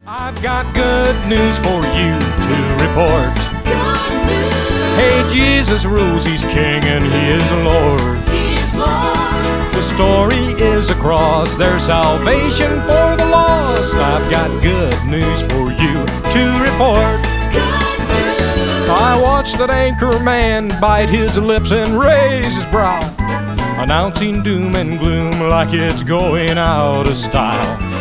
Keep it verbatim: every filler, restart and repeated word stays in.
I've got good news for you to report. Good news. Hey, Jesus rules, he's king and he is Lord. He is Lord. The story is a cross, there's salvation for the lost. I've got good news for you to report. Good news. I watched that anchor man bite his lips and raise his brow, announcing doom and gloom like it's going out of style.